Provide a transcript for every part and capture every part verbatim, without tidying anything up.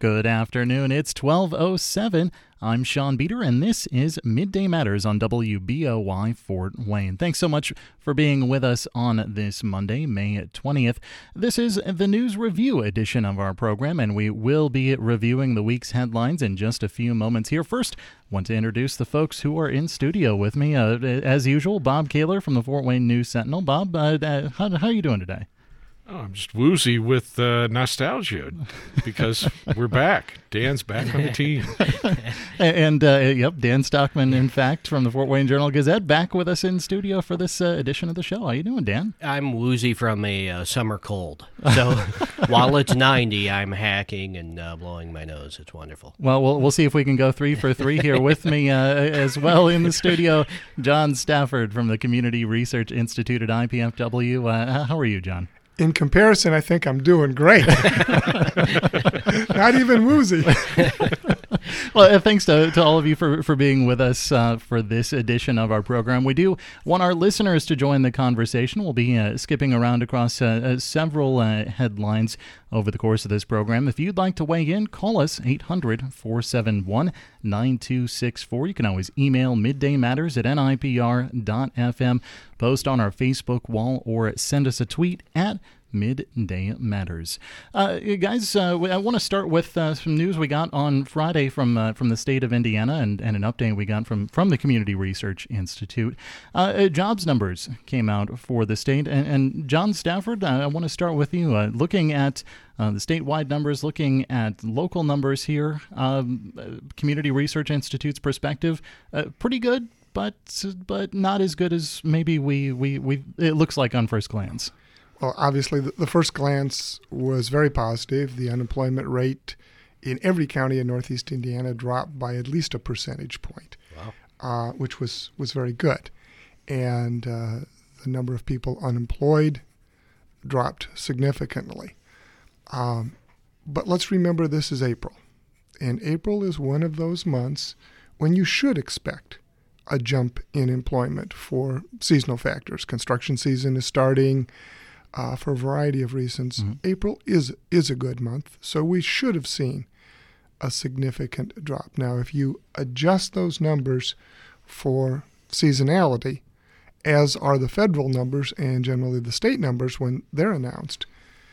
Good afternoon. It's twelve oh seven. I'm Sean Beater, and this is Midday Matters on W B O Y Fort Wayne. Thanks so much for being with us on this Monday, May twentieth. This is the News Review edition of our program, and we will be reviewing the week's headlines in just a few moments here. First, want to introduce the folks who are in studio with me. Uh, as usual, Bob Kaler from the Fort Wayne News Sentinel. Bob, uh, uh, how, how are you doing today? Oh, I'm just woozy with uh, nostalgia because we're back. Dan's back on the team. and, uh, yep, Dan Stockman, in fact, from the Fort Wayne Journal-Gazette, back with us in studio for this uh, edition of the show. How you doing, Dan? I'm woozy from a uh, summer cold. So while it's ninety, I'm hacking and uh, blowing my nose. It's wonderful. Well, we'll we'll see if we can go three for three here with me uh, as well in the studio. John Stafford from the Community Research Institute at I P F W. Uh, how are you, John? In comparison, I think I'm doing great. Not even woozy. Well, uh, thanks to, to all of you for, for being with us uh, for this edition of our program. We do want our listeners to join the conversation. We'll be uh, skipping around across uh, uh, several uh, headlines over the course of this program. If you'd like to weigh in, call us eight hundred, four seven one, nine two six four. You can always email middaymatters at N I P R dot F M, post on our Facebook wall, or send us a tweet at Midday Matters. Uh, guys, uh, I want to start with uh, some news we got on Friday from uh, from the state of Indiana and, and an update we got from, from the Community Research Institute. Uh, jobs numbers came out for the state. And, and John Stafford, uh, I want to start with you. Uh, looking at uh, the statewide numbers, looking at local numbers here, um, Community Research Institute's perspective, uh, pretty good, but but not as good as maybe we, we, we it looks like on first glance. Well, obviously, the, the first glance was very positive. The unemployment rate in every county in Northeast Indiana dropped by at least a percentage point, wow. uh, which was, was very good. And uh, the number of people unemployed dropped significantly. Um, but let's remember this is April. And April is one of those months when you should expect a jump in employment for seasonal factors. Construction season is starting. Uh, for a variety of reasons. Mm-hmm. April is is a good month, so we should have seen a significant drop. Now, if you adjust those numbers for seasonality, as are the federal numbers and generally the state numbers when they're announced,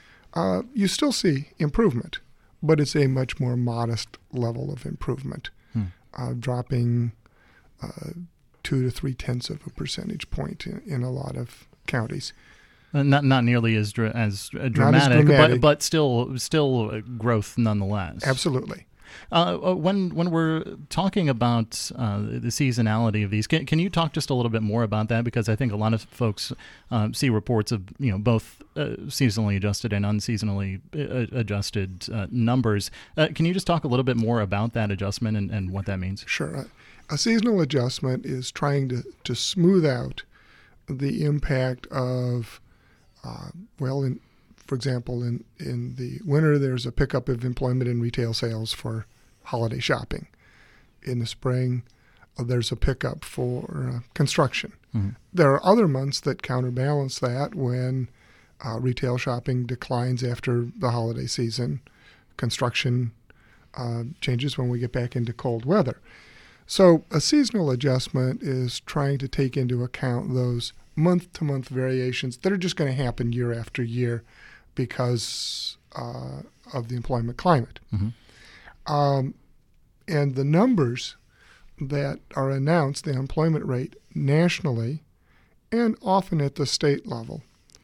uh, you still see improvement, but it's a much more modest level of improvement, hmm. uh, dropping uh, two to three tenths of a percentage point in, in a lot of counties. Uh, not not nearly as dra- as uh, dramatic, as dramatic. but but still still uh, growth nonetheless. Absolutely. Uh, when when we're talking about uh, the seasonality of these, can, can you talk just a little bit more about that? Because I think a lot of folks uh, see reports of you know both uh, seasonally adjusted and unseasonally uh, adjusted uh, numbers. Uh, can you just talk a little bit more about that adjustment and, and what that means? Sure. A seasonal adjustment is trying to, to smooth out the impact of Uh, well, in, for example, in, in the winter, there's a pickup of employment in retail sales for holiday shopping. In the spring, uh, there's a pickup for uh, construction. Mm-hmm. There are other months that counterbalance that when uh, retail shopping declines after the holiday season. Construction uh, changes when we get back into cold weather. So a seasonal adjustment is trying to take into account those month-to-month variations that are just going to happen year after year because uh, of the employment climate. Mm-hmm. Um, and the numbers that are announced, the employment rate nationally and often at the state level,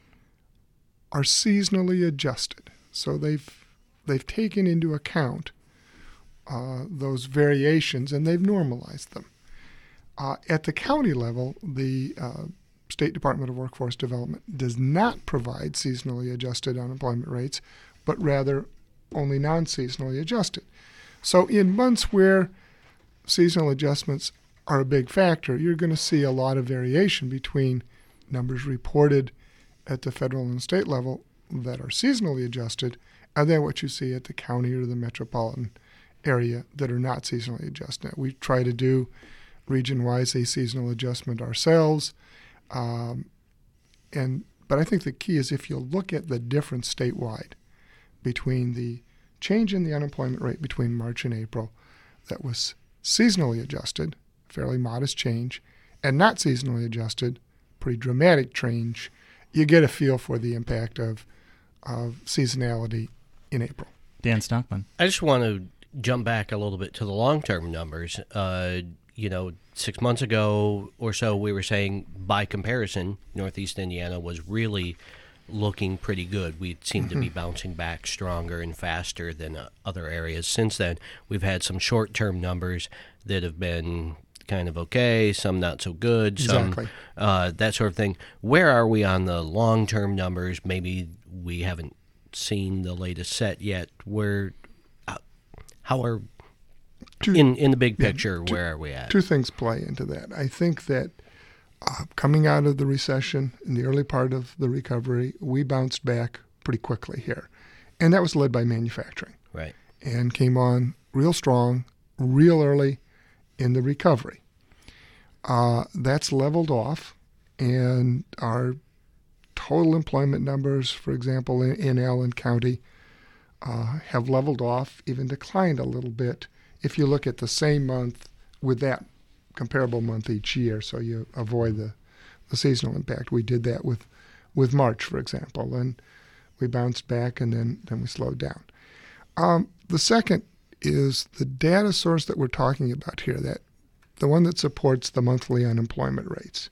are seasonally adjusted. So they've they've taken into account uh, those variations and they've normalized them. Uh, at the county level, the uh, State Department of Workforce Development does not provide seasonally adjusted unemployment rates, but rather only non-seasonally adjusted. So in months where seasonal adjustments are a big factor, you're going to see a lot of variation between numbers reported at the federal and state level that are seasonally adjusted and then what you see at the county or the metropolitan area that are not seasonally adjusted. We try to do region-wise a seasonal adjustment ourselves. Um, and but I think the key is if you look at the difference statewide between the change in the unemployment rate between March and April that was seasonally adjusted, fairly modest change, and not seasonally adjusted, pretty dramatic change, you get a feel for the impact of, of seasonality in April. Dan Stockman. I just want to jump back a little bit to the long-term numbers. Uh, you know, six months ago or so, we were saying, by comparison, Northeast Indiana was really looking pretty good. We seem to be bouncing back stronger and faster than uh, other areas. Since then, we've had some short-term numbers that have been kind of okay, some not so good, some Exactly. uh, that sort of thing. Where are we on the long-term numbers? Maybe we haven't seen the latest set yet. Where, uh, how are Two, in in the big picture? two, where are we at? Two things play into that. I think that uh, coming out of the recession in the early part of the recovery, we bounced back pretty quickly here, and that was led by manufacturing. Right. And came on real strong, real early in the recovery. Uh, that's leveled off, and our total employment numbers, for example, in, in Allen County, uh, have leveled off, even declined a little bit if you look at the same month with that comparable month each year, so you avoid the, the seasonal impact. We did that with, with March, for example, and we bounced back and then, then we slowed down. Um, the second is the data source that we're talking about here, that the one that supports the monthly unemployment rates,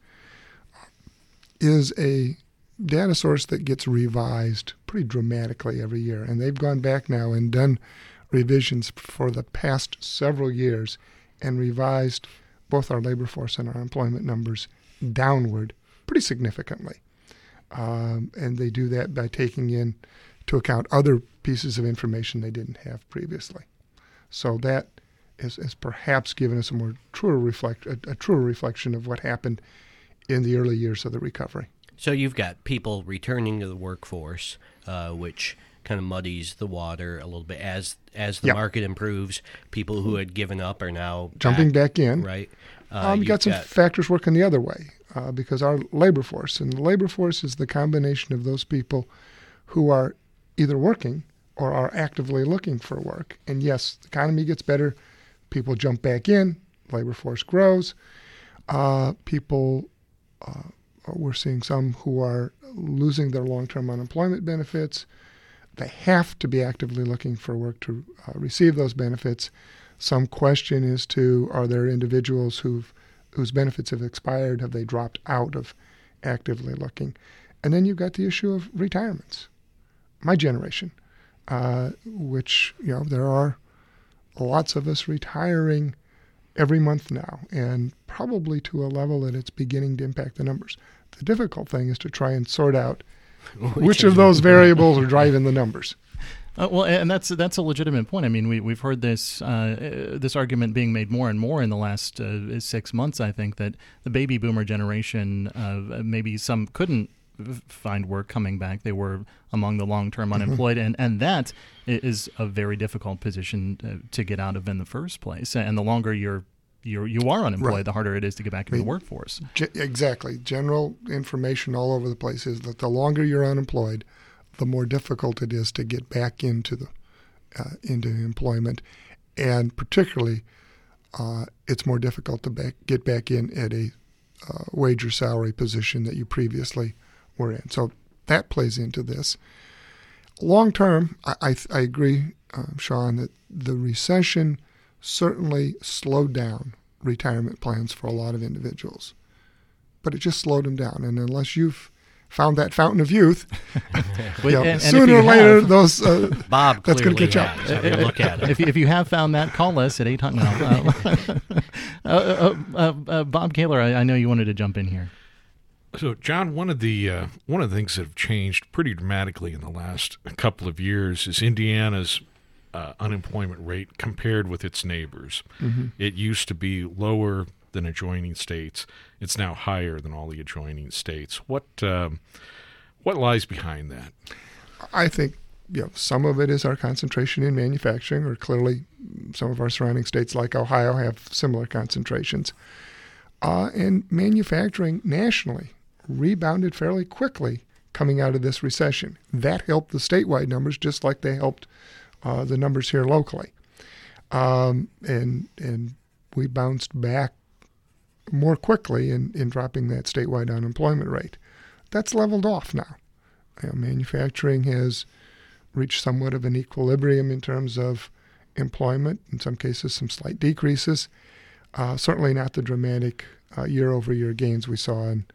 is a data source that gets revised pretty dramatically every year. And they've gone back now and done revisions for the past several years and revised both our labor force and our employment numbers downward pretty significantly. Um, and they do that by taking into account other pieces of information they didn't have previously. So that is, is perhaps given us a more truer reflect a, a truer reflection of what happened in the early years of the recovery. So you've got people returning to the workforce, uh, which kind of muddies the water a little bit as as the Yep. market improves. People who had given up are now Jumping back in. right. Uh, Um, you you've got some factors working the other way uh, because our labor force, and the labor force is the combination of those people who are either working or are actively looking for work. And yes, the economy gets better, people jump back in, labor force grows. Uh, people, uh, we're seeing some who are losing their long-term unemployment benefits. They have to be actively looking for work to uh, receive those benefits. Some question as to, are there individuals who've, whose benefits have expired? Have they dropped out of actively looking? And then you've got the issue of retirements. My generation, uh, which, you know, there are lots of us retiring every month now, and probably to a level that it's beginning to impact the numbers. The difficult thing is to try and sort out which of those variables are driving the numbers. Uh, well, and that's that's a legitimate point. I mean, we we've heard this uh, this argument being made more and more in the last uh, six months. I think that the baby boomer generation, uh, maybe some couldn't find work coming back. They were among the long-term unemployed, and, and that is a very difficult position uh, to get out of in the first place. And the longer you're you're you are unemployed, Right. the harder it is to get back into the workforce. Ge- exactly. General information all over the place is that the longer you're unemployed, the more difficult it is to get back into the uh, into employment, and particularly uh, it's more difficult to back, get back in at a uh, wage or salary position that you previously were in. So that plays into this. Long term, I, I, I agree, uh, Sean, that the recession certainly slowed down retirement plans for a lot of individuals, but it just slowed them down. And unless you've found that fountain of youth, Well, you know, and- and if sooner you or later, have- those uh, Bob that's clearly going to catch up. has. Have you look at it. If, if you have found that, call us at eight hundred. No. Uh, uh, uh, uh, uh, Bob Kaler, I, I know you wanted to jump in here. So, John, one of the uh, one of the things that have changed pretty dramatically in the last couple of years is Indiana's uh, unemployment rate compared with its neighbors. Mm-hmm. It used to be lower than adjoining states. It's now higher than all the adjoining states. What um, what lies behind that? I think you know, some of it is our concentration in manufacturing, or clearly some of our surrounding states like Ohio have similar concentrations. Uh, and manufacturing nationally rebounded fairly quickly coming out of this recession. That helped the statewide numbers just like they helped uh, the numbers here locally. Um, and and we bounced back more quickly in, in dropping that statewide unemployment rate. That's leveled off now. You know, manufacturing has reached somewhat of an equilibrium in terms of employment, in some cases some slight decreases, uh, certainly not the dramatic uh, year-over-year gains we saw in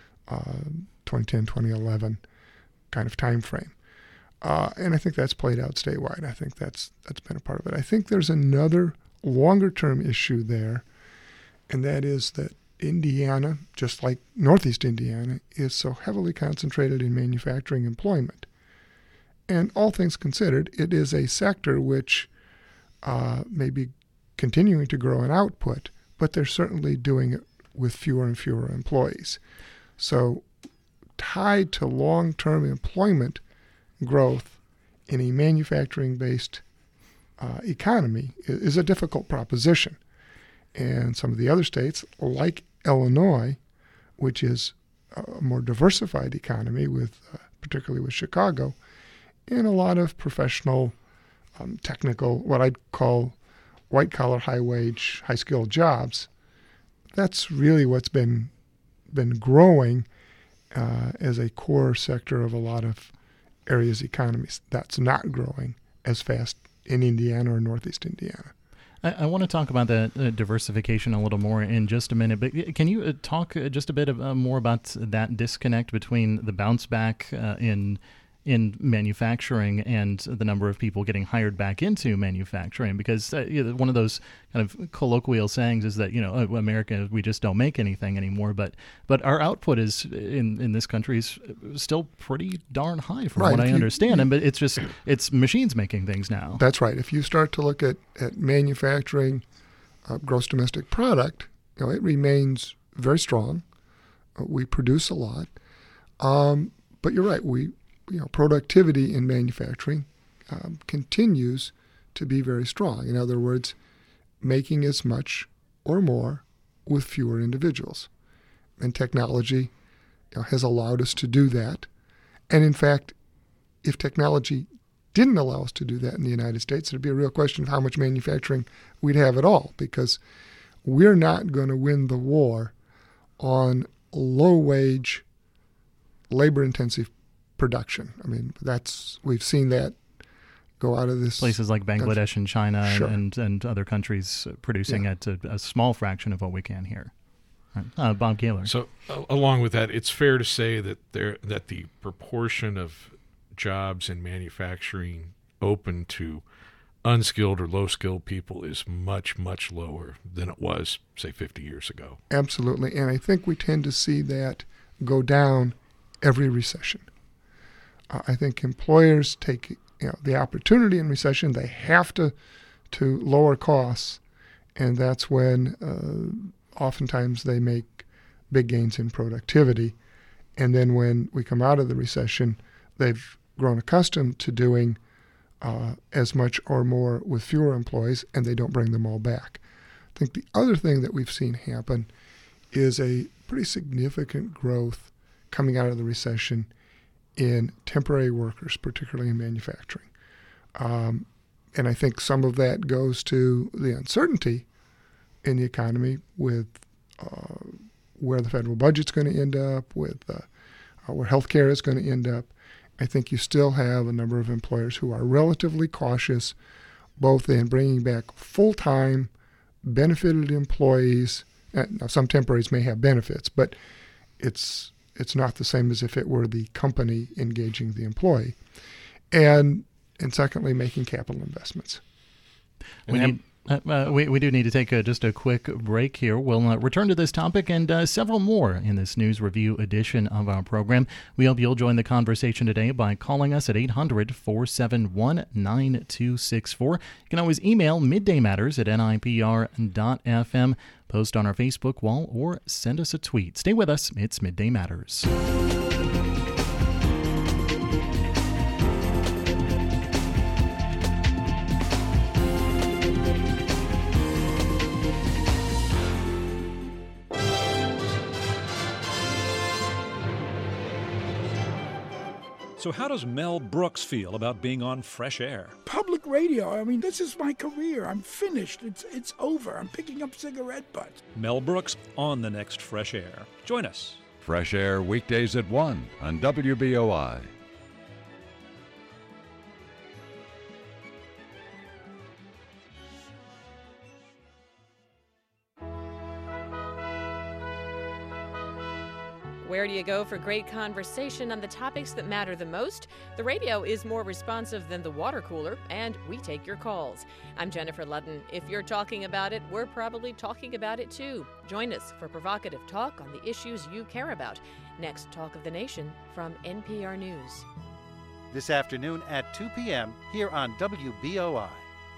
uh, twenty ten, twenty eleven kind of time frame. Uh, and I think that's played out statewide. I think that's that's been a part of it. I think there's another longer-term issue there, and that is that Indiana, just like Northeast Indiana, is so heavily concentrated in manufacturing employment. And all things considered, it is a sector which uh, may be continuing to grow in output, but they're certainly doing it with fewer and fewer employees. So tied to long-term employment growth in a manufacturing-based uh, economy is a difficult proposition. And some of the other states, like Illinois, which is a more diversified economy, with uh, particularly with Chicago, and a lot of professional, um, technical, what I'd call white-collar, high-wage, high-skilled jobs, that's really what's been been growing uh, as a core sector of a lot of areas' economies. That's not growing as fast in Indiana or Northeast Indiana. I, I want to talk about the uh, diversification a little more in just a minute, but can you uh, talk uh, just a bit of, uh, more about that disconnect between the bounce back uh, in in manufacturing and the number of people getting hired back into manufacturing? Because uh, you know, one of those kind of colloquial sayings is that, you know, oh, America, we just don't make anything anymore. But but our output is in, in this country is still pretty darn high from right. what if I you, understand. And but it's just it's machines making things now. That's right. If you start to look at, at manufacturing uh, gross domestic product, you know, it remains very strong. Uh, we produce a lot. Um, but you're right. We You know, productivity in manufacturing um, continues to be very strong. In other words, making as much or more with fewer individuals. And technology, you know, has allowed us to do that. And in fact, if technology didn't allow us to do that in the United States, it'd be a real question of how much manufacturing we'd have at all, because we're not going to win the war on low-wage, labor-intensive production. I mean, that's we've seen that go out of this. Places like Bangladesh and China Sure. and, and other countries producing Yeah. at a, a small fraction of what we can here. Right. Uh, Bob Kaler. So, uh, along with that, it's fair to say that there that the proportion of jobs in manufacturing open to unskilled or low-skilled people is much, much lower than it was, say, fifty years ago. Absolutely. And I think we tend to see that go down every recession. Uh, I think employers take you know, the opportunity in recession. They have to to lower costs, and that's when uh, oftentimes they make big gains in productivity. And then when we come out of the recession, they've grown accustomed to doing uh, as much or more with fewer employees, and they don't bring them all back. I think the other thing that we've seen happen is a pretty significant growth coming out of the recession in temporary workers, particularly in manufacturing. Um, and I think some of that goes to the uncertainty in the economy with uh, where the federal budget's going to end up, with uh, uh, where healthcare is going to end up. I think you still have a number of employers who are relatively cautious, both in bringing back full-time benefited employees. Now, some temporaries may have benefits, but it's it's not the same as if it were the company engaging the employee. And and secondly, making capital investments. We need, uh, uh, we, we do need to take a, just a quick break here. We'll uh, return to this topic and uh, several more in this news review edition of our program. We hope you'll join the conversation today by calling us at eight hundred, four seven one, nine two six four. You can always email midday matters at N I P R dot F M, post on our Facebook wall, or send us a tweet. Stay with us. It's Midday Matters. So how does Mel Brooks feel about being on Fresh Air? Public radio, I mean, this is my career. I'm finished. It's it's over. I'm picking up cigarette butts. Mel Brooks on the next Fresh Air. Join us. Fresh Air weekdays at one on W B O I. Where do you go for great conversation on the topics that matter the most? The radio is more responsive than the water cooler, and we take your calls. I'm Jennifer Ludden. If you're talking about it, we're probably talking about it too. Join us for provocative talk on the issues you care about. Next, Talk of the Nation from N P R News. This afternoon at two p.m. here on W B O I.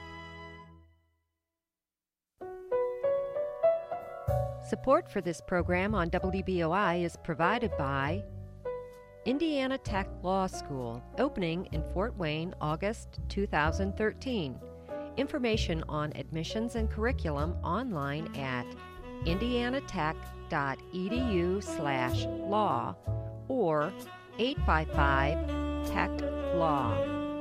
Support for this program on W B O I is provided by Indiana Tech Law School, opening in Fort Wayne, August two thousand thirteen. Information on admissions and curriculum online at indianatech.edu slash law or eight five five tech law.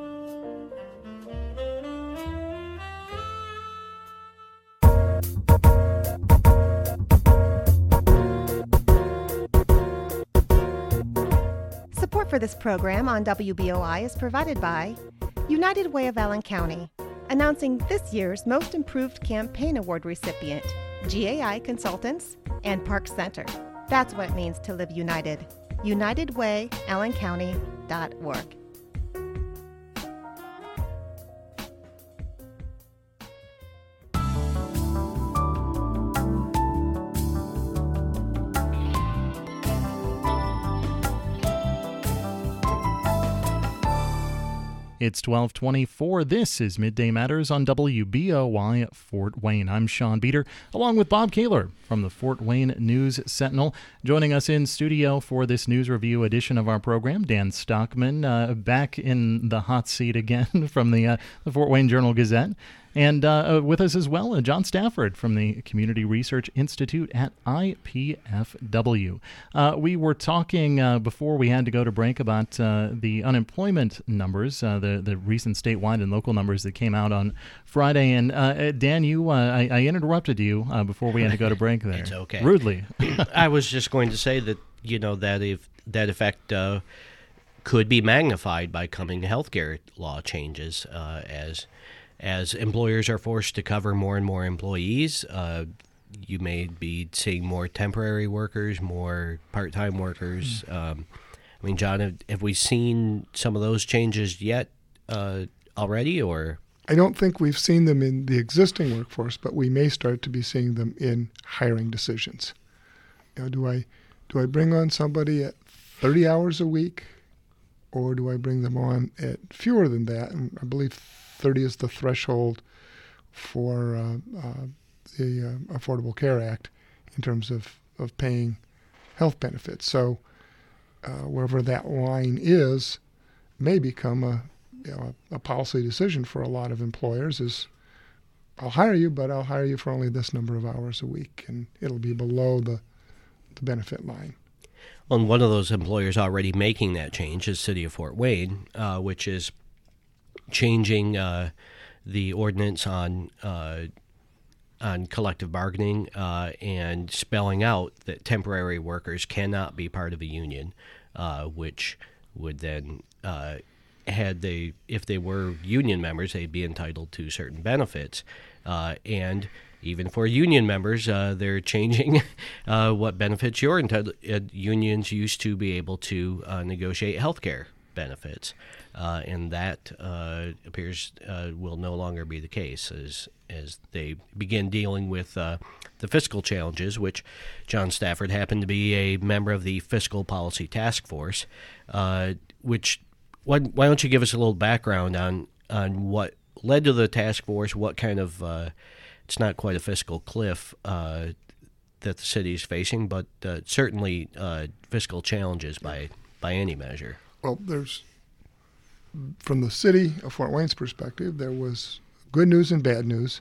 Support for this program on W B O I is provided by United Way of Allen County, announcing this year's Most Improved Campaign Award recipient, G A I Consultants and Park Center. That's what it means to live united. united way allen county dot org. It's twelve twenty-four. This is Midday Matters on W B O I Fort Wayne. I'm Sean Beater, along with Bob Kaler from the Fort Wayne News Sentinel. Joining us in studio for this news review edition of our program, Dan Stockman, uh, back in the hot seat again from the, uh, the Fort Wayne Journal-Gazette. And uh, with us as well, uh, John Stafford from the Community Research Institute at I P F W. Uh, we were talking uh, before we had to go to break about uh, the unemployment numbers, uh, the, the recent statewide and local numbers that came out on Friday. And uh, Dan, you, uh, I, I interrupted you uh, before we had to go to break there. It's okay. Rudely. I was just going to say that, you know, that if that effect uh, could be magnified by coming healthcare law changes uh, as As employers are forced to cover more and more employees. Uh, you may be seeing more temporary workers, more part-time workers. Mm. Um, I mean, John, have, have we seen some of those changes yet uh, already, or? I don't think we've seen them in the existing workforce, but we may start to be seeing them in hiring decisions. You know, do I do I bring on somebody at thirty hours a week, or do I bring them on at fewer than that? And I believe thirty is the threshold for uh, uh, the uh, Affordable Care Act in terms of, of paying health benefits. So uh, wherever that line is may become a, you know, a, a policy decision for a lot of employers is, I'll hire you, but I'll hire you for only this number of hours a week, and it'll be below the, the benefit line. Well, and one of those employers already making that change is City of Fort Wayne, uh, which is changing uh, the ordinance on uh, on collective bargaining uh, and spelling out that temporary workers cannot be part of a union, uh, which would then, uh, had they if they were union members, they'd be entitled to certain benefits, uh, and even for union members, uh, they're changing uh, what benefits you're entitled. Uh, unions used to be able to uh, negotiate health care benefits. Uh, and that uh, appears uh, will no longer be the case as as they begin dealing with uh, the fiscal challenges, which John Stafford happened to be a member of the Fiscal Policy Task Force. Uh, which why, why don't you give us a little background on on what led to the task force? What kind of uh, it's not quite a fiscal cliff uh, that the city is facing, but uh, certainly uh, fiscal challenges by by any measure. Well, there's. From the city of Fort Wayne's perspective, there was good news and bad news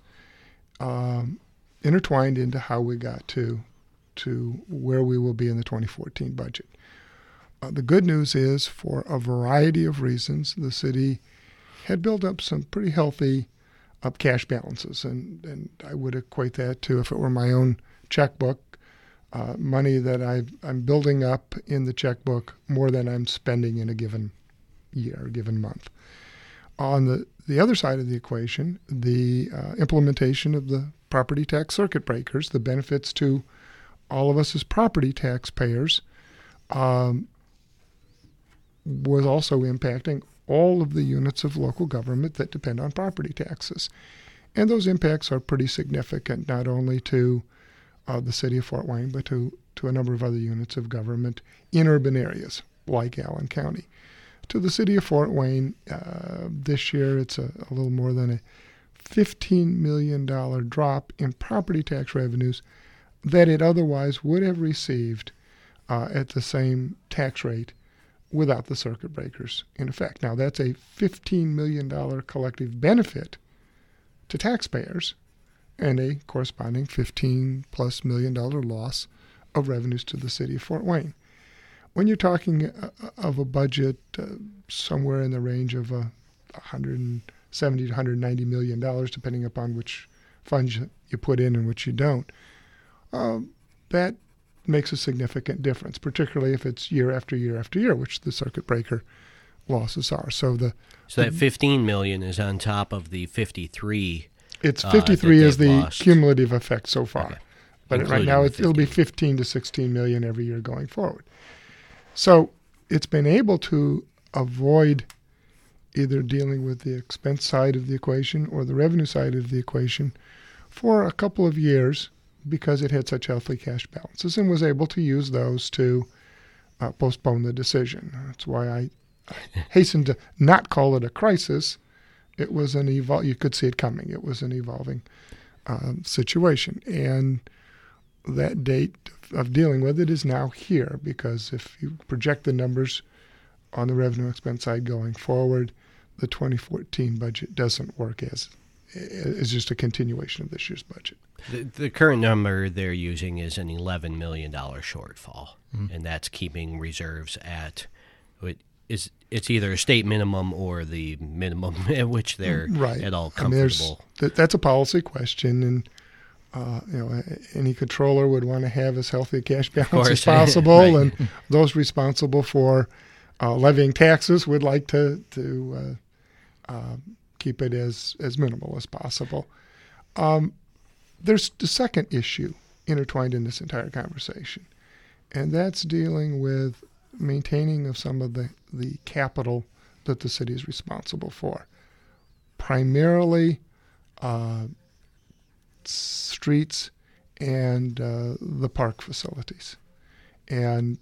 um, intertwined into how we got to to where we will be in the twenty fourteen budget. Uh, the good news is, for a variety of reasons, the city had built up some pretty healthy up cash balances, and, and I would equate that to, if it were my own checkbook, uh, money that I've, I'm building up in the checkbook more than I'm spending in a given year, a given month. On the, the other side of the equation, the uh, implementation of the property tax circuit breakers, the benefits to all of us as property taxpayers, um, was also impacting all of the units of local government that depend on property taxes. And those impacts are pretty significant, not only to uh, the city of Fort Wayne, but to, to a number of other units of government in urban areas like Allen County. To the city of Fort Wayne, uh, this year it's a, a little more than a fifteen million dollars drop in property tax revenues that it otherwise would have received uh, at the same tax rate without the circuit breakers in effect. Now, that's a fifteen million dollars collective benefit to taxpayers and a corresponding fifteen plus million dollar loss of revenues to the city of Fort Wayne. When you're talking uh, of a budget uh, somewhere in the range of uh, one hundred seventy to one hundred ninety million dollars, depending upon which funds you put in and which you don't, uh, that makes a significant difference, particularly if it's year after year after year, which the circuit breaker losses are. So the so that fifteen million dollars is on top of the fifty-three. It's fifty-three uh, is the lost. cumulative effect so far, Okay. but Including right now the it, it'll be fifteen to sixteen million every year going forward. So it's been able to avoid either dealing with the expense side of the equation or the revenue side of the equation for a couple of years, because it had such healthy cash balances and was able to use those to uh, postpone the decision. That's why I, I hasten to not call it a crisis. It was an evol- you could see it coming. It was an evolving um, situation. And that date of dealing with it is now here, because if you project the numbers on the revenue expense side going forward, the twenty fourteen budget doesn't work as is just a continuation of this year's budget. The, the current number they're using is an eleven million dollars shortfall, Mm. and that's keeping reserves at it is it's either a state minimum or the minimum at which they're right. at all I mean, there's- comfortable. that, that's a policy question, and uh, you know, any controller would want to have as healthy a cash balance course. as possible, Right. and those responsible for uh, levying taxes would like to to uh, uh, keep it as, as minimal as possible. Um, there's the second issue intertwined in this entire conversation, and that's dealing with maintaining of some of the, the capital that the city is responsible for. Primarily uh, streets and uh, the park facilities. And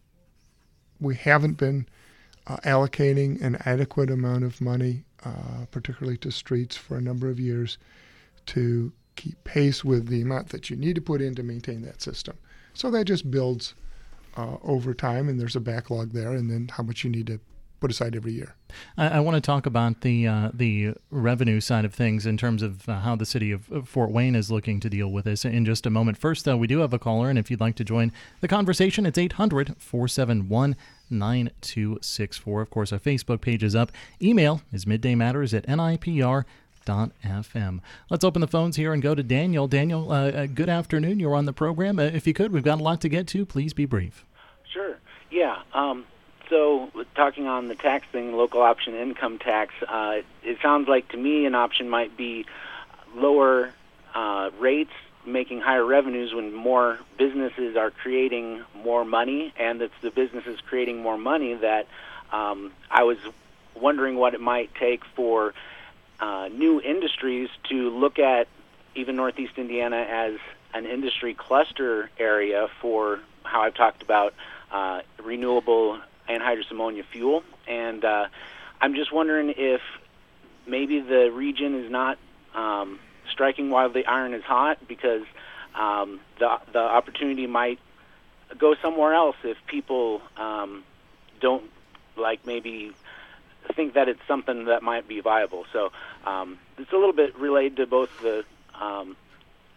we haven't been uh, allocating an adequate amount of money, uh, particularly to streets, for a number of years to keep pace with the amount that you need to put in to maintain that system. So that just builds uh, over time, and there's a backlog there, and then how much you need to put aside every year. I, I want to talk about the uh, the revenue side of things in terms of uh, how the city of of Fort Wayne is looking to deal with this in just a moment. First, though, we do have a caller, and if you'd like to join the conversation, it's eight hundred, four seven one, nine two six four. Of course, our Facebook page is up. Email is middaymatters at N I P R dot F M. Let's open the phones here and go to Daniel. Daniel, uh, uh, good afternoon. You're on the program. Uh, if you could, we've got a lot to get to. Please be brief. Sure. Yeah. Um, so talking on the tax thing, local option income tax, uh, it sounds like to me an option might be lower uh, rates, making higher revenues when more businesses are creating more money, and it's the businesses creating more money that um, I was wondering what it might take for uh, new industries to look at even Northeast Indiana as an industry cluster area for how I've talked about uh, renewable anhydrous ammonia fuel. And uh, I'm just wondering if maybe the region is not um, striking while the iron is hot, because um, the the opportunity might go somewhere else if people um, don't like maybe think that it's something that might be viable. So um, it's a little bit related to both the um,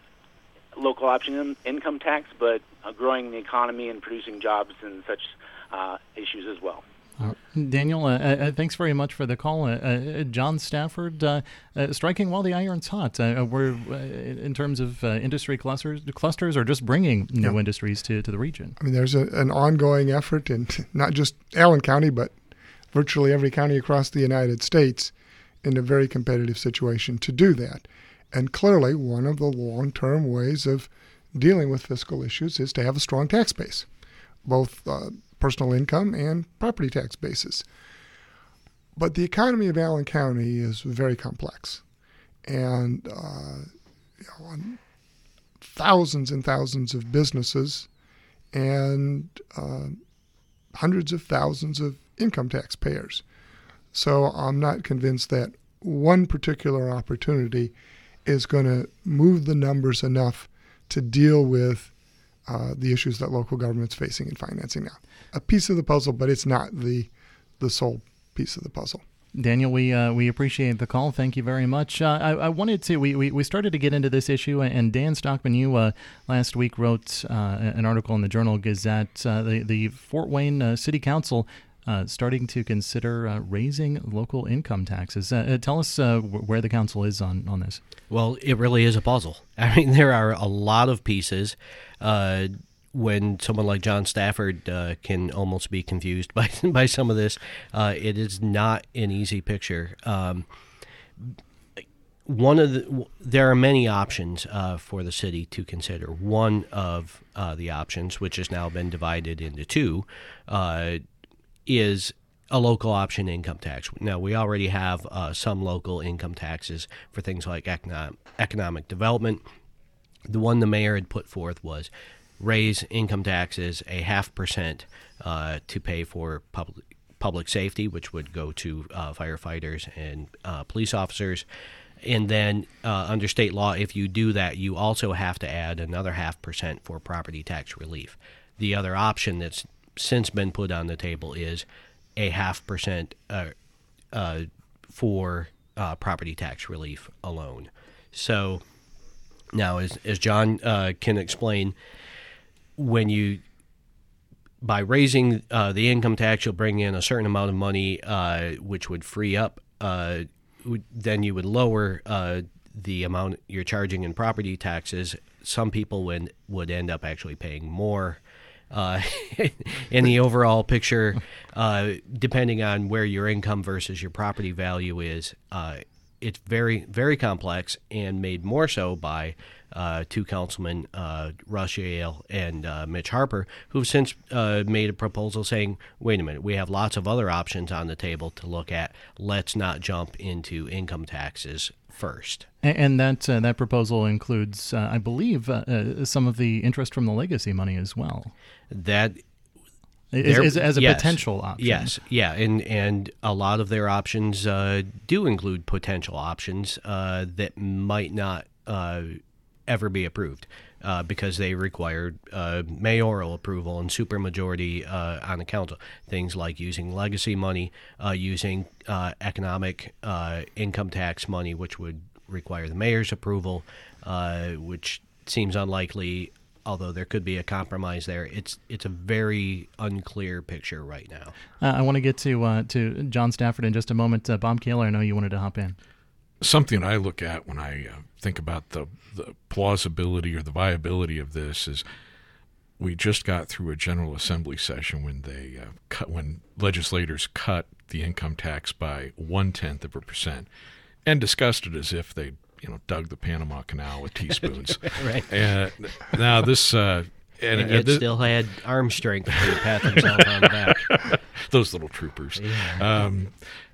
local option in- income tax, but uh, growing the economy and producing jobs and such uh, issues as well. Uh, Daniel, uh, uh, thanks very much for the call. Uh, uh, John Stafford, uh, uh, striking while the iron's hot. Uh, we're uh, in terms of uh, industry clusters, clusters, or just bringing new yeah. industries to, to the region. I mean, there's a, an ongoing effort in not just Allen County, but virtually every county across the United States in a very competitive situation to do that. And clearly, one of the long-term ways of dealing with fiscal issues is to have a strong tax base, both uh, personal income and property tax basis. But the economy of Allen County is very complex, and uh, you know, thousands and thousands of businesses and uh, hundreds of thousands of income tax payers. So I'm not convinced that one particular opportunity is going to move the numbers enough to deal with uh, the issues that local government's facing in financing now. A piece of the puzzle, but it's not the the sole piece of the puzzle. Daniel, we uh, we appreciate the call. Thank you very much. Uh, I, I wanted to, we, we, we started to get into this issue, and Dan Stockman, you uh, last week wrote uh, an article in the Journal Gazette, uh, the, the Fort Wayne uh, City Council uh, starting to consider uh, raising local income taxes. Uh, tell us uh, where the council is on, on this. Well, it really is a puzzle. I mean, there are a lot of pieces. Uh, when someone like John Stafford uh, can almost be confused by by some of this, uh, it is not an easy picture. Um, one of the there are many options uh, for the city to consider. One of uh, the options, which has now been divided into two, uh, is a local option income tax. Now, we already have uh, some local income taxes for things like economic, economic development. The one the mayor had put forth was raise income taxes a half percent uh, to pay for public public safety, which would go to uh, firefighters and uh, police officers. And then uh, under state law, if you do that, you also have to add another half percent for property tax relief. The other option that's since been put on the table is a half percent uh, uh, for uh, property tax relief alone. So now, as, as John uh, can explain, when you, by raising uh, the income tax, you'll bring in a certain amount of money, uh, which would free up, uh, then you would lower uh, the amount you're charging in property taxes. Some people would, would end up actually paying more uh, in the overall picture, uh, depending on where your income versus your property value is. Uh, it's very, very complex, and made more so by uh, two councilmen, uh, Russ Yale and uh, Mitch Harper, who've since uh, made a proposal saying, wait a minute, we have lots of other options on the table to look at. Let's not jump into income taxes first. And, and that uh, that proposal includes, uh, I believe, uh, uh, some of the interest from the legacy money as well. That Is, is, as a yes, potential option. Yes, yeah, and and a lot of their options uh, do include potential options uh, that might not uh, ever be approved uh, because they required uh, mayoral approval and supermajority uh, on the council. Things like using legacy money, uh, using uh, economic uh, income tax money, which would require the mayor's approval, uh, which seems unlikely. Although there could be a compromise there, it's it's a very unclear picture right now. Uh, I want to get to uh, to John Stafford in just a moment. Uh, Bob Kaler, I know you wanted to hop in. Something I look at when I uh, think about the, the plausibility or the viability of this is we just got through a General Assembly session when they uh, cut when legislators cut the income tax by one tenth of a percent and discussed it as if they you know, dug the Panama Canal with teaspoons. Right. And now this, uh, and, and yet and this, still had arm strength to pat themselves on the back. Those little troopers. Yeah. Um,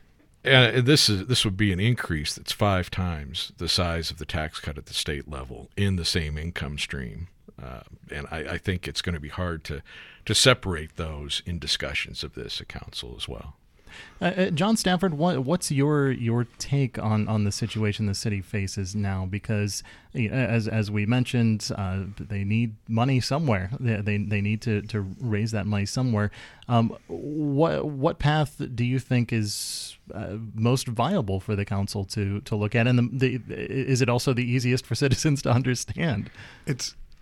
and this is this would be an increase that's five times the size of the tax cut at the state level in the same income stream. Uh, and I, I think it's going to be hard to to separate those in discussions of this at council as well. Uh, uh, John Stafford, what, what's your your take on, on the situation the city faces now? Because uh, as as we mentioned, uh, they need money somewhere. They they, they need to, to raise that money somewhere. Um, what what path do you think is uh, most viable for the council to, to look at? And the, the, is it also the easiest for citizens to understand? It's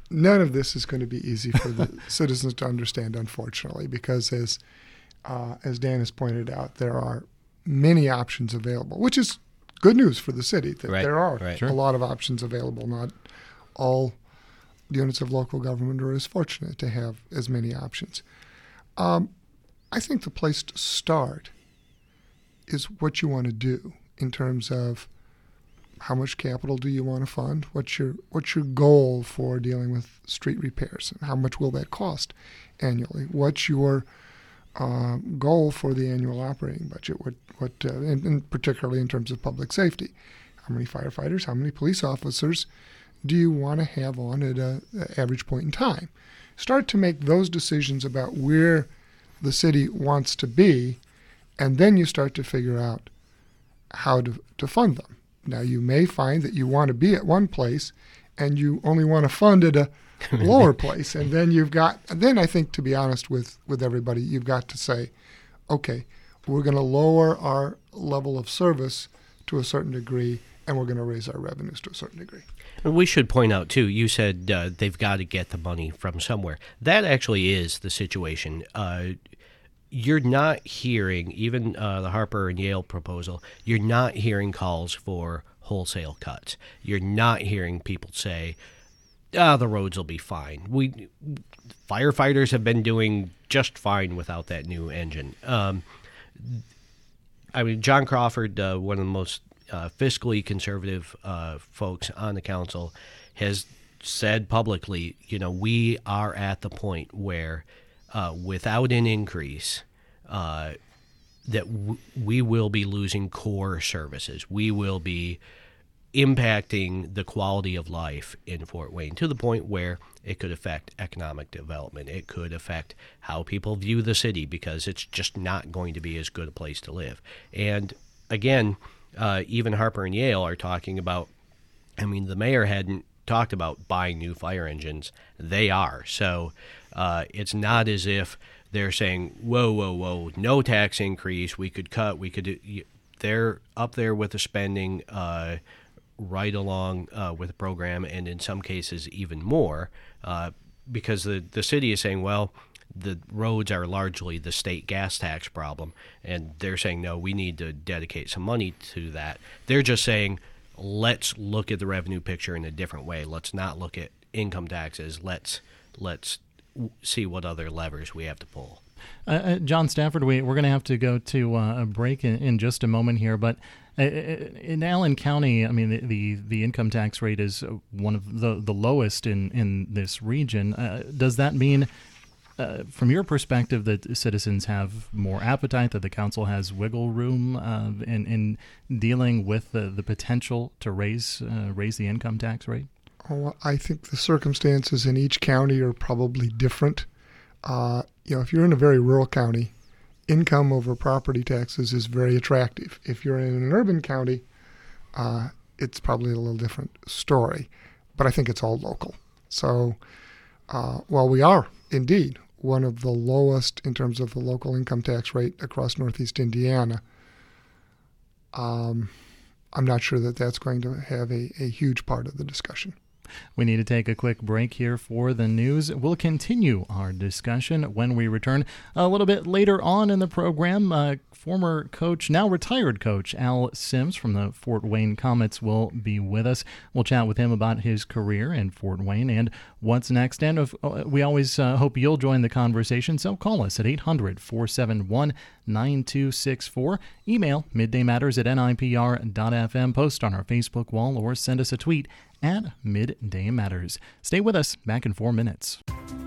none of this is going to be easy for the citizens to understand, unfortunately, because as uh, as Dan has pointed out, there are many options available, which is good news for the city that Right, there are right. a lot of options available. Not all units of local government are as fortunate to have as many options. Um, I think the place to start is what you want to do in terms of how much capital do you want to fund? What's your what's your goal for dealing with street repairs? And how much will that cost annually? What's your uh, goal for the annual operating budget? What what uh, and, and particularly in terms of public safety? How many firefighters? How many police officers do you want to have on at a, a average point in time? Start to make those decisions about where the city wants to be, and then you start to figure out how to, to fund them. Now, you may find that you want to be at one place and you only want to fund at a lower place. And then you've got, and then I think, to be honest with, with everybody, you've got to say, okay, we're going to lower our level of service to a certain degree and we're going to raise our revenues to a certain degree. And we should point out, too, you said uh, they've got to get the money from somewhere. That actually is the situation. Uh, you're not hearing, even uh, the Harper and Yale proposal, you're not hearing calls for wholesale cuts. You're not hearing people say, ah, the roads will be fine. We firefighters have been doing just fine without that new engine. Um, I mean, John Crawford, uh, one of the most uh, fiscally conservative uh, folks on the council, has said publicly, you know, we are at the point where Uh, without an increase, uh, that w- we will be losing core services. We will be impacting the quality of life in Fort Wayne to the point where it could affect economic development. It could affect how people view the city because it's just not going to be as good a place to live. And again, uh, even Harper and Yale are talking about, I mean, the mayor hadn't talked about buying new fire engines. They are. So uh, it's not as if they're saying, whoa, whoa, whoa, no tax increase. We could cut. We could do. They're up there with the spending uh, right along uh, with the program, and in some cases even more, uh, because the, the city is saying, well, the roads are largely the state gas tax problem, and they're saying, no, we need to dedicate some money to that. They're just saying, let's look at the revenue picture in a different way. Let's not look at income taxes. Let's let's see what other levers we have to pull. Uh, uh, John Stafford, we, we're going to have to go to uh, a break in, in just a moment here, but uh, in Allen County, I mean, the, the, the income tax rate is one of the, the lowest in, in this region. Uh, does that mean, uh, from your perspective, that citizens have more appetite, that the council has wiggle room uh, in, in dealing with the, the potential to raise uh, raise the income tax rate? Oh, I think the circumstances in each county are probably different. Uh, you know, if you're in a very rural county, income over property taxes is very attractive. If you're in an urban county, uh, it's probably a little different story. But I think it's all local. So uh, while we are indeed one of the lowest in terms of the local income tax rate across Northeast Indiana, um, I'm not sure that that's going to have a, a huge part of the discussion. We need to take a quick break here for the news. We'll continue our discussion when we return a little bit later on in the program. Uh, former coach, now retired coach, Al Sims from the Fort Wayne Comets will be with us. We'll chat with him about his career in Fort Wayne and what's next. And if, uh, we always uh, hope you'll join the conversation, so call us at eight hundred, four seven one, nine two six four. Email middaymatters at N I P R dot F M. Post on our Facebook wall or send us a tweet at Midday Matters. Stay with us. Back in four minutes.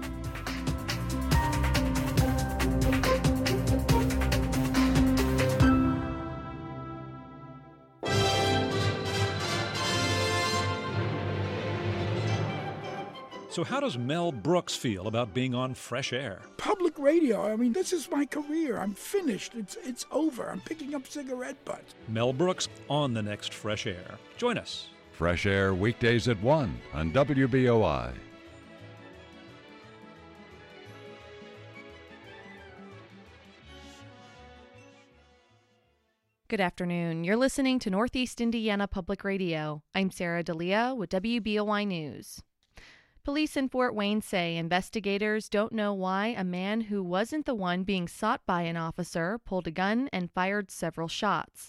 So how does Mel Brooks feel about being on Fresh Air? Public radio, I mean, this is my career. I'm finished. It's it's over. I'm picking up cigarette butts. Mel Brooks on the next Fresh Air. Join us. Fresh Air weekdays at one on W B O I. Good afternoon. You're listening to Northeast Indiana Public Radio. I'm Sarah D'Elia with W B O I News. Police in Fort Wayne say investigators don't know why a man who wasn't the one being sought by an officer pulled a gun and fired several shots.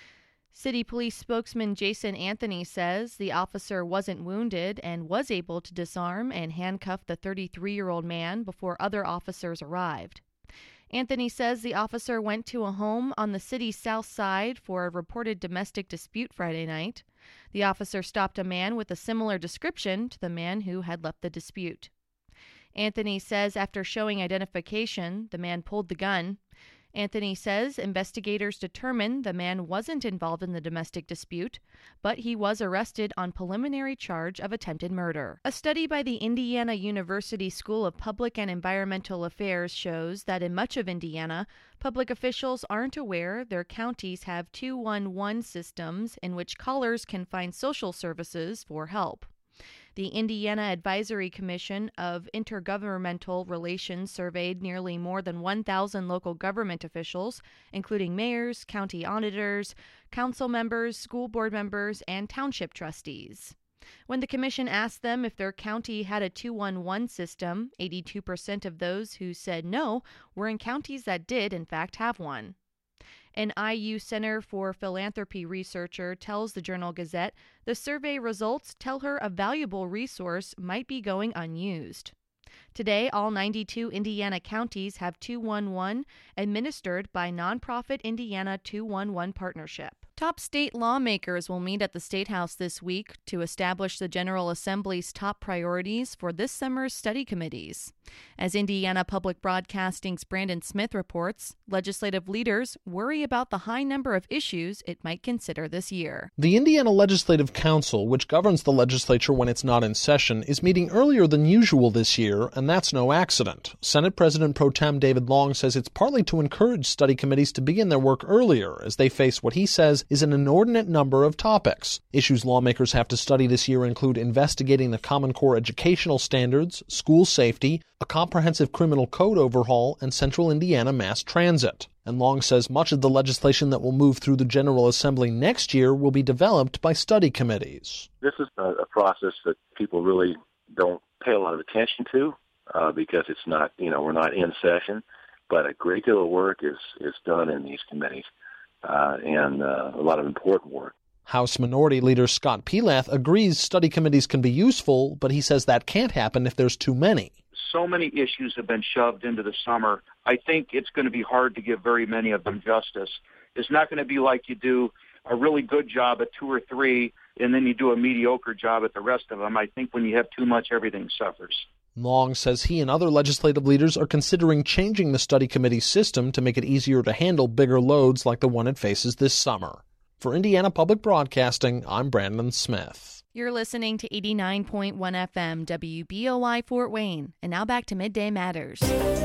City Police spokesman Jason Anthony says the officer wasn't wounded and was able to disarm and handcuff the thirty-three-year-old man before other officers arrived. Anthony says the officer went to a home on the city's south side for a reported domestic dispute Friday night. The officer stopped a man with a similar description to the man who had left the dispute. Anthony says after showing identification, the man pulled the gun. Anthony says investigators determined the man wasn't involved in the domestic dispute, but he was arrested on preliminary charge of attempted murder. A study by the Indiana University School of Public and Environmental Affairs shows that in much of Indiana, public officials aren't aware their counties have two one one systems in which callers can find social services for help. The Indiana Advisory Commission of Intergovernmental Relations surveyed nearly more than one thousand local government officials, including mayors, county auditors, council members, school board members, and township trustees. When the commission asked them if their county had a two one one system, eighty-two percent of those who said no were in counties that did, in fact, have one. An I U Center for Philanthropy researcher tells the Journal-Gazette the survey results tell her a valuable resource might be going unused. Today, all ninety-two Indiana counties have two one one administered by nonprofit Indiana two one one Partnership. Top state lawmakers will meet at the State House this week to establish the General Assembly's top priorities for this summer's study committees. As Indiana Public Broadcasting's Brandon Smith reports, legislative leaders worry about the high number of issues it might consider this year. The Indiana Legislative Council, which governs the legislature when it's not in session, is meeting earlier than usual this year, and that's no accident. Senate President Pro Tem David Long says it's partly to encourage study committees to begin their work earlier as they face what he says is an inordinate number of topics. Issues lawmakers have to study this year include investigating the Common Core educational standards, school safety, a comprehensive criminal code overhaul, and Central Indiana mass transit. And Long says much of the legislation that will move through the General Assembly next year will be developed by study committees. This is a, a process that people really don't pay a lot of attention to uh, because it's not, you know, we're not in session, but a great deal of work is, is done in these committees. Uh, and uh, a lot of important work. House Minority Leader Scott Pelath agrees study committees can be useful, but he says that can't happen if there's too many. So many issues have been shoved into the summer. I think it's going to be hard to give very many of them justice. It's not going to be like you do a really good job at two or three, and then you do a mediocre job at the rest of them. I think when you have too much, everything suffers. Long says he and other legislative leaders are considering changing the study committee system to make it easier to handle bigger loads like the one it faces this summer. For Indiana Public Broadcasting, I'm Brandon Smith. You're listening to eighty-nine point one F M W B O I Fort Wayne. And now back to Midday Matters.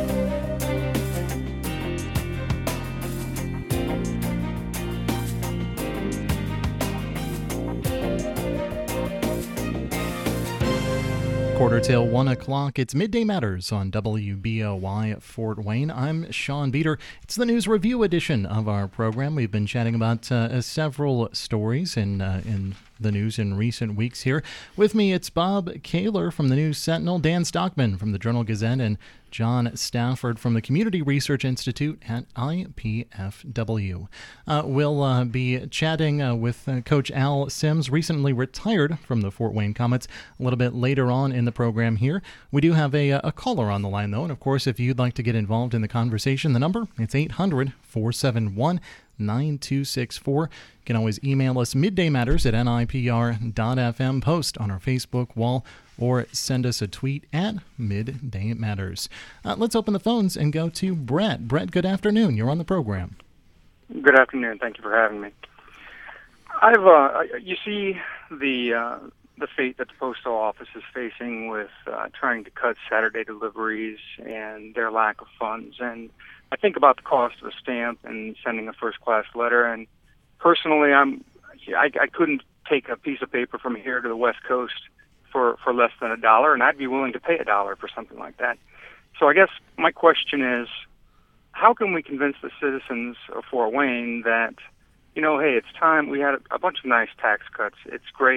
Quarter till one o'clock. It's Midday Matters on W B O Y Fort Wayne. I'm Sean Beater. It's the news review edition of our program. We've been chatting about uh, several stories in uh, in the news in recent weeks here. With me, it's Bob Kaler from the News Sentinel, Dan Stockman from the Journal-Gazette, and John Stafford from the Community Research Institute at I P F W. Uh, we'll uh, be chatting uh, with uh, Coach Al Sims, recently retired from the Fort Wayne Comets, a little bit later on in the program here. We do have a, a caller on the line, though, and of course, if you'd like to get involved in the conversation, the number, it's eight hundred, four seven one, nine two six four. You can always email us middaymatters at N I P R dot F M, post on our Facebook wall, or send us a tweet at Midday Matters. Uh, let's open the phones and go to Brett. Brett, good afternoon. You're on the program. Good afternoon. Thank you for having me. I've uh, you see the uh, the fate that the postal office is facing with uh, trying to cut Saturday deliveries and their lack of funds, and I think about the cost of a stamp and sending a first-class letter. And personally, I'm I, I couldn't take a piece of paper from here to the West Coast for, for less than a dollar, and I'd be willing to pay a dollar for something like that. So I guess my question is, how can we convince the citizens of Fort Wayne that, you know, hey, it's time. We had a, a bunch of nice tax cuts. It's great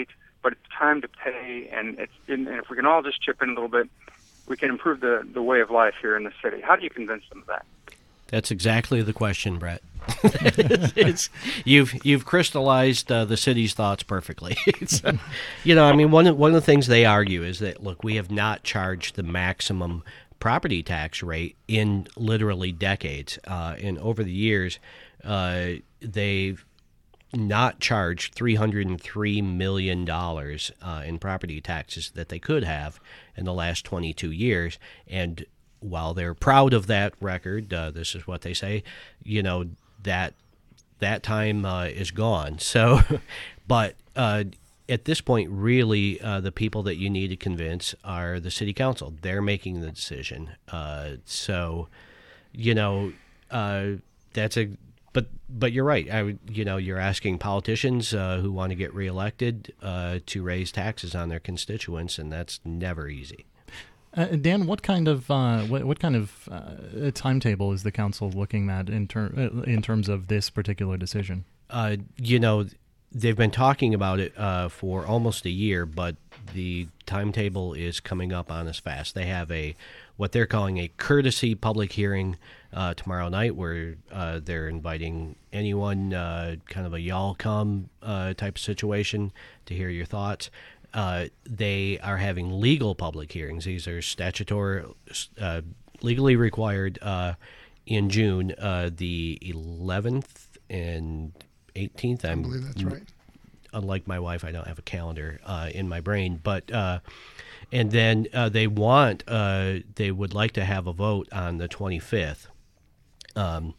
but it's time to pay, and it's and if we can all just chip in a little bit, we can improve the, the way of life here in the city. How do you convince them of that? That's exactly the question, Brett. it's, it's, you've you've crystallized uh, the city's thoughts perfectly. uh, you know, I mean, one of, one of the things they argue is that, look, we have not charged the maximum property tax rate in literally decades. Uh, and over the years, uh, they've not charged three hundred three million dollars uh, in property taxes that they could have in the last twenty-two years. And while they're proud of that record, uh, this is what they say, you know, that that time uh, is gone. So, but uh, at this point, really, uh, the people that you need to convince are the city council. They're making the decision. Uh, so, you know, uh, that's a. But but you're right. I would, you know, you're asking politicians uh, who want to get reelected uh, to raise taxes on their constituents, and that's never easy. Uh, Dan, what kind of uh, what, what kind of uh, timetable is the council looking at in, ter- in terms of this particular decision? Uh, you know, they've been talking about it uh, for almost a year, but the timetable is coming up on us fast. They have a what they're calling a courtesy public hearing uh, tomorrow night, where uh, they're inviting anyone, uh, kind of a y'all come uh, type of situation, to hear your thoughts. Uh, they are having legal public hearings. These are statutory, uh, legally required uh, in June, uh, the eleventh and eighteenth. I'm, I believe that's right. Unlike my wife, I don't have a calendar uh, in my brain. But uh, and then uh, they want, uh, they would like to have a vote on the twenty-fifth. Um,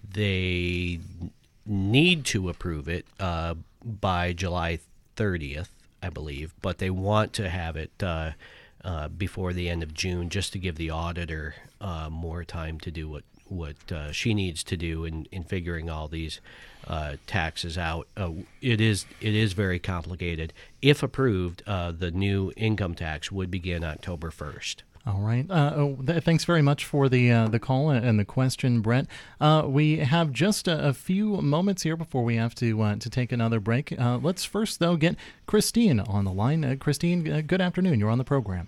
they need to approve it uh, by July thirtieth. I believe, but they want to have it uh, uh, before the end of June, just to give the auditor uh, more time to do what what uh, she needs to do in, in figuring all these uh, taxes out. Uh, it is it is very complicated. If approved, uh, the new income tax would begin October first. All right. Uh, oh, th- thanks very much for the uh, the call and the question, Brett. Uh, we have just a, a few moments here before we have to uh, to take another break. Uh, let's first, though, get Christine on the line. Uh, Christine, uh, good afternoon. You're on the program.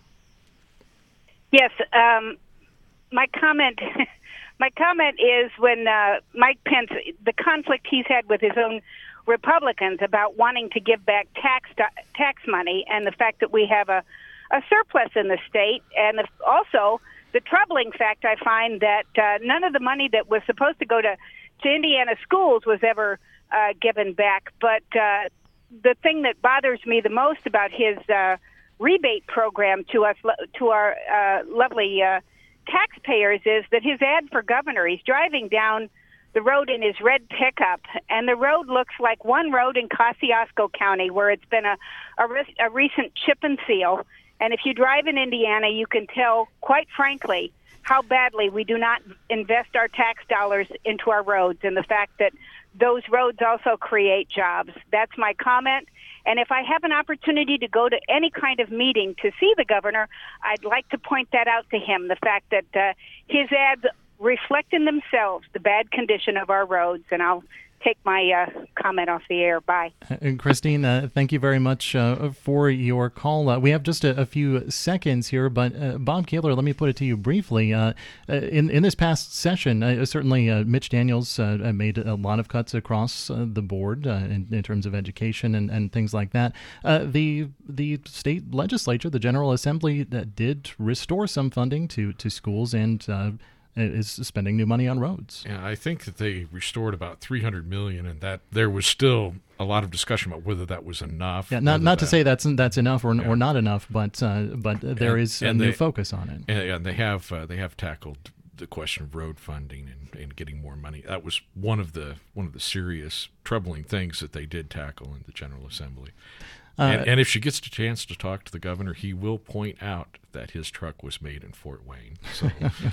Yes. Um, my comment. My comment is when uh, Mike Pence, the conflict he's had with his own Republicans about wanting to give back tax tax money, and the fact that we have a a surplus in the state, and the, also the troubling fact I find that uh, none of the money that was supposed to go to, to Indiana schools was ever uh, given back. But uh, the thing that bothers me the most about his uh, rebate program to us, to our uh, lovely uh, taxpayers, is that his ad for governor, he's driving down the road in his red pickup, and the road looks like one road in Kosciuszko County where it's been a, a, re- a recent chip and seal. And if you drive in Indiana, you can tell, quite frankly, how badly we do not invest our tax dollars into our roads, and the fact that those roads also create jobs. That's my comment. And if I have an opportunity to go to any kind of meeting to see the governor, I'd like to point that out to him, the fact that uh, his ads reflect in themselves the bad condition of our roads. And I'll take my uh, comment off the air. Bye. And Christine, uh, thank you very much uh, for your call. Uh, we have just a, a few seconds here, but uh, Bob Kaler, let me put it to you briefly. Uh, in, in this past session, uh, certainly uh, Mitch Daniels uh, made a lot of cuts across uh, the board uh, in, in terms of education and, and things like that. Uh, the the state legislature, the General Assembly, uh, did restore some funding to, to schools and uh, is spending new money on roads. Yeah, I think that they restored about three hundred million dollars, and that there was still a lot of discussion about whether that was enough. Yeah, not not that, to say that's that's enough or yeah. or not enough, but uh, but there and, is a and new they, focus on it. And, and they have uh, they have tackled the question of road funding and, and getting more money. That was one of the one of the serious troubling things that they did tackle in the General Assembly. Uh, and, and if she gets a chance to talk to the governor, he will point out that his truck was made in Fort Wayne. So.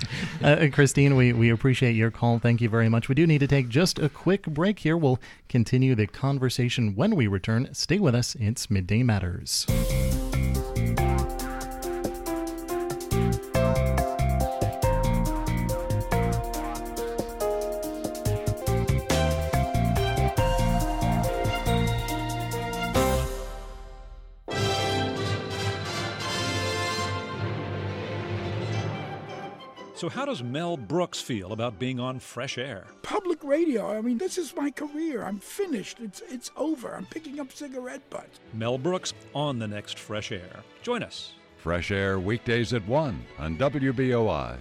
uh, Christine, we, we appreciate your call. Thank you very much. We do need to take just a quick break here. We'll continue the conversation when we return. Stay with us. It's Midday Matters. So how does Mel Brooks feel about being on Fresh Air? Public radio, I mean, this is my career. I'm finished. It's it's over. I'm picking up cigarette butts. Mel Brooks on the next Fresh Air. Join us. Fresh Air weekdays at one on W B O I.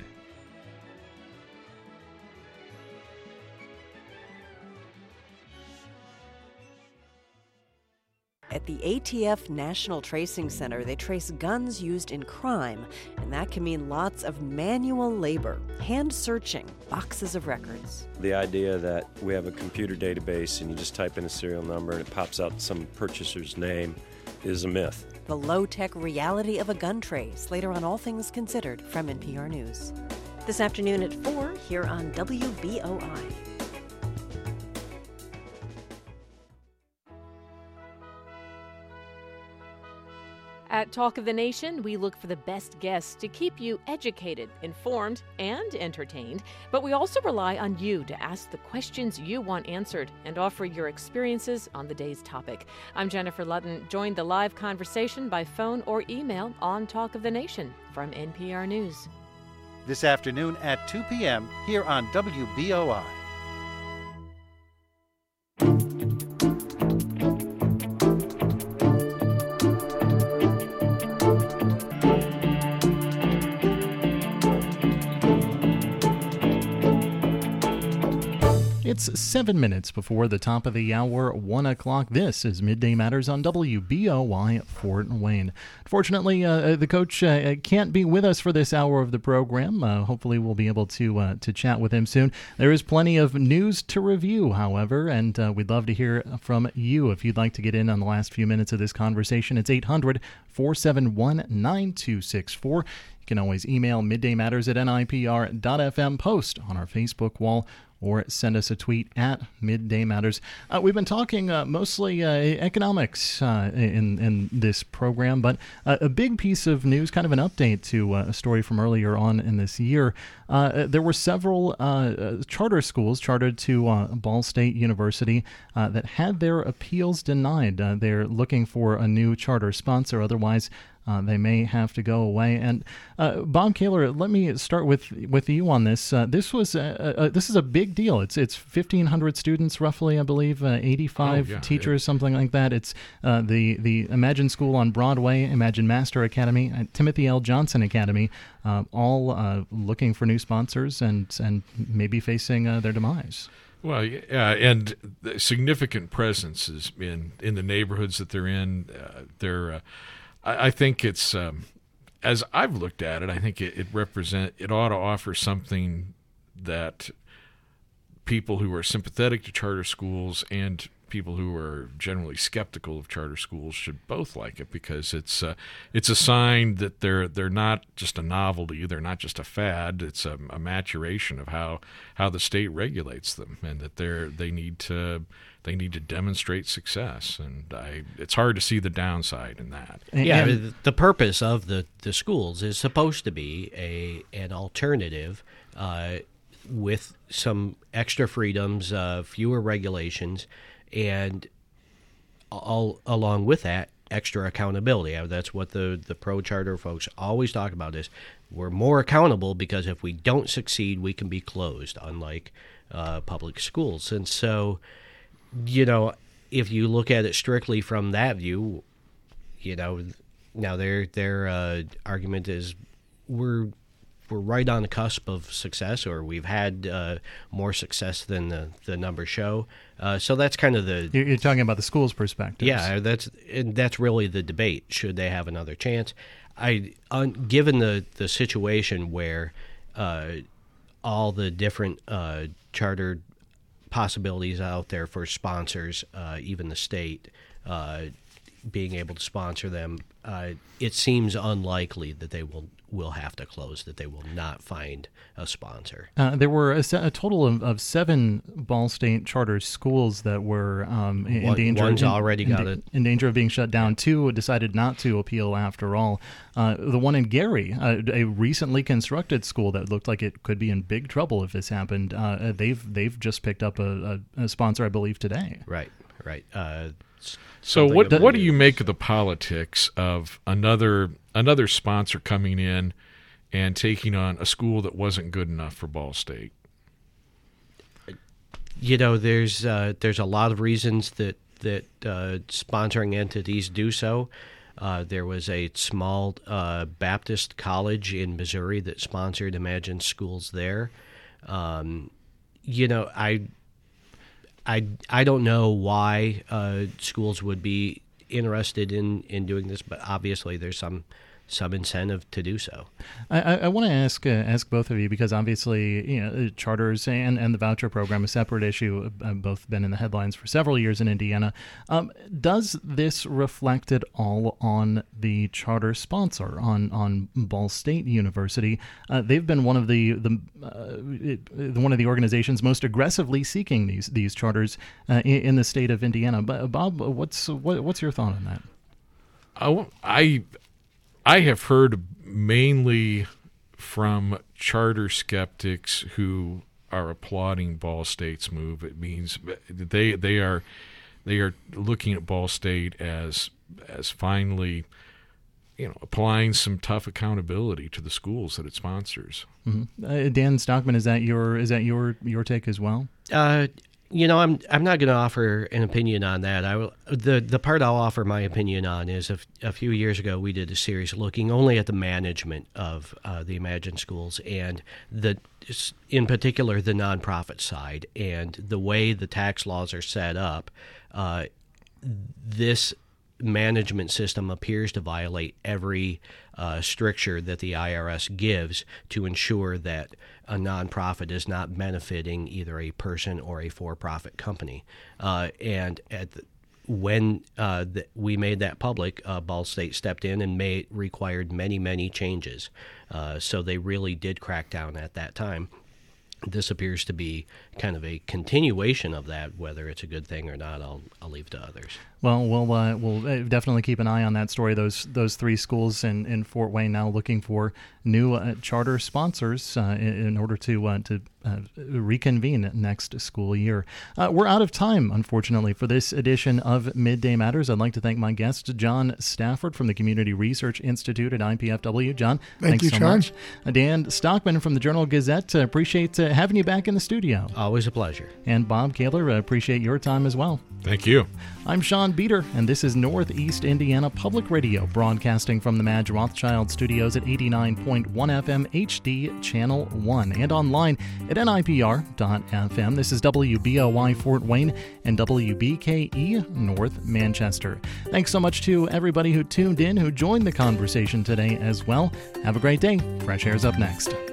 At the A T F National Tracing Center, they trace guns used in crime, and that can mean lots of manual labor, hand-searching boxes of records. The idea that we have a computer database and you just type in a serial number and it pops out some purchaser's name is a myth. The low-tech reality of a gun trace, later on All Things Considered from N P R News. This afternoon at four here on W B O I. At Talk of the Nation, we look for the best guests to keep you educated, informed, and entertained. But we also rely on you to ask the questions you want answered and offer your experiences on the day's topic. I'm Jennifer Ludden. Join the live conversation by phone or email on Talk of the Nation from N P R News. This afternoon at two p.m. here on W B O I. It's seven minutes before the top of the hour, one o'clock. This is Midday Matters on W B O I Fort Wayne. Fortunately, uh, the coach uh, can't be with us for this hour of the program. Uh, hopefully, we'll be able to uh, to chat with him soon. There is plenty of news to review, however, and uh, we'd love to hear from you. If you'd like to get in on the last few minutes of this conversation, it's eight hundred, four seven one, nine two six four. You can always email middaymatters at N I P R dot F M, post on our Facebook wall, or send us a tweet at Midday Matters. Uh, we've been talking uh, mostly uh, economics uh, in, in this program, but uh, a big piece of news, kind of an update to uh, a story from earlier on in this year. Uh, there were several uh, uh, charter schools chartered to uh, Ball State University uh, that had their appeals denied. Uh, they're looking for a new charter sponsor, otherwise Uh, they may have to go away. And uh, Bob Kaler, let me start with with you on this. Uh, this was a, a, this is a big deal. It's it's fifteen hundred students, roughly, I believe, uh, eighty-five oh, yeah, teachers, yeah. something like that. It's uh, the the Imagine School on Broadway, Imagine Master Academy, uh, Timothy L. Johnson Academy, uh, all uh, looking for new sponsors and and maybe facing uh, their demise. Well, yeah, and the significant presences in in the neighborhoods that they're in. Uh, they're uh, I think it's, um, as I've looked at it, I think it, it represent it ought to offer something that people who are sympathetic to charter schools and people who are generally skeptical of charter schools should both like it, because it's uh, it's a sign that they're they're not just a novelty, they're not just a fad. It's a, a maturation of how how the state regulates them, and that they're they need to. They need to demonstrate success, and I, it's hard to see the downside in that. Yeah, and the purpose of the, the schools is supposed to be a an alternative uh, with some extra freedoms, uh, fewer regulations, and all along with that, extra accountability. That's what the, the pro-charter folks always talk about, is we're more accountable because if we don't succeed, we can be closed, unlike uh, public schools. And so, you know, if you look at it strictly from that view, you know, now their their uh, argument is we're we're right on the cusp of success, or we've had uh, more success than the, the numbers show. Uh, so that's kind of the you're, you're talking about the school's perspective. Yeah, that's and that's really the debate. Should they have another chance? I un, given the the situation where uh, all the different uh, chartered possibilities out there for sponsors, uh, even the state uh, being able to sponsor them, uh, it seems unlikely that they will will have to close, that they will not find a sponsor. Uh, there were a, a total of, of seven Ball State charter schools that were um, in, One, danger. One's in, already in, got in, it. in danger of being shut down. Two decided not to appeal after all. Uh, the one in Gary, uh, a recently constructed school that looked like it could be in big trouble if this happened. Uh, they've they've just picked up a, a, a sponsor, I believe, today. Right, right. Uh, so what what do you make of the politics of another another sponsor coming in and taking on a school that wasn't good enough for Ball State? You know, there's uh, there's a lot of reasons that that uh, sponsoring entities do so. Uh, there was a small uh, Baptist college in Missouri that sponsored Imagine Schools there. Um, you know, I, I, I don't know why uh, schools would be interested in, in doing this, but obviously there's some some incentive to do so. I, I, I want to ask uh, ask both of you, because obviously, you know, charters and, and the voucher program, a separate issue, have both been in the headlines for several years in Indiana. Um, does this reflect at all on the charter sponsor, on on Ball State University? Uh, they've been one of the the uh, one of the organizations most aggressively seeking these these charters uh, in, in the state of Indiana. But Bob, what's what, what's your thought on that? I. I I have heard mainly from charter skeptics who are applauding Ball State's move. It means they they are they are looking at Ball State as as finally, you know, applying some tough accountability to the schools that it sponsors. Mm-hmm. Uh, Dan Stockman, is that your is that your your take as well? Uh, You know, I'm I'm not going to offer an opinion on that. I will, the the part I'll offer my opinion on is a, a few years ago we did a series looking only at the management of uh, the Imagine Schools, and the in particular the nonprofit side and the way the tax laws are set up. Uh, this management system appears to violate every uh, stricture that the I R S gives to ensure that a nonprofit is not benefiting either a person or a for-profit company. Uh, and at the, when uh, the, we made that public, uh, Ball State stepped in and made required many, many changes. Uh, so they really did crack down at that time. This appears to be kind of a continuation of that. Whether it's a good thing or not, I'll I'll leave to others. Well, we'll uh, we'll definitely keep an eye on that story. Those those three schools in, in Fort Wayne now looking for new uh, charter sponsors uh, in, in order to uh, to uh, reconvene next school year. Uh, we're out of time, unfortunately, for this edition of Midday Matters. I'd like to thank my guest, John Stafford from the Community Research Institute at I P F W. John, Thank thanks you, so John. much. Uh, Dan Stockman from the Journal Gazette. Uh, appreciate uh, having you back in the studio. Always a pleasure. And Bob Kaler, uh, appreciate your time as well. Thank you. I'm Sean Beater, and this is Northeast Indiana Public Radio, broadcasting from the Madge Rothschild Studios at eighty-nine point one F M H D Channel one and online at N I P R dot F M. This is W B O I Fort Wayne and W B K E North Manchester. Thanks so much to everybody who tuned in, who joined the conversation today as well. Have a great day. Fresh Air's up next.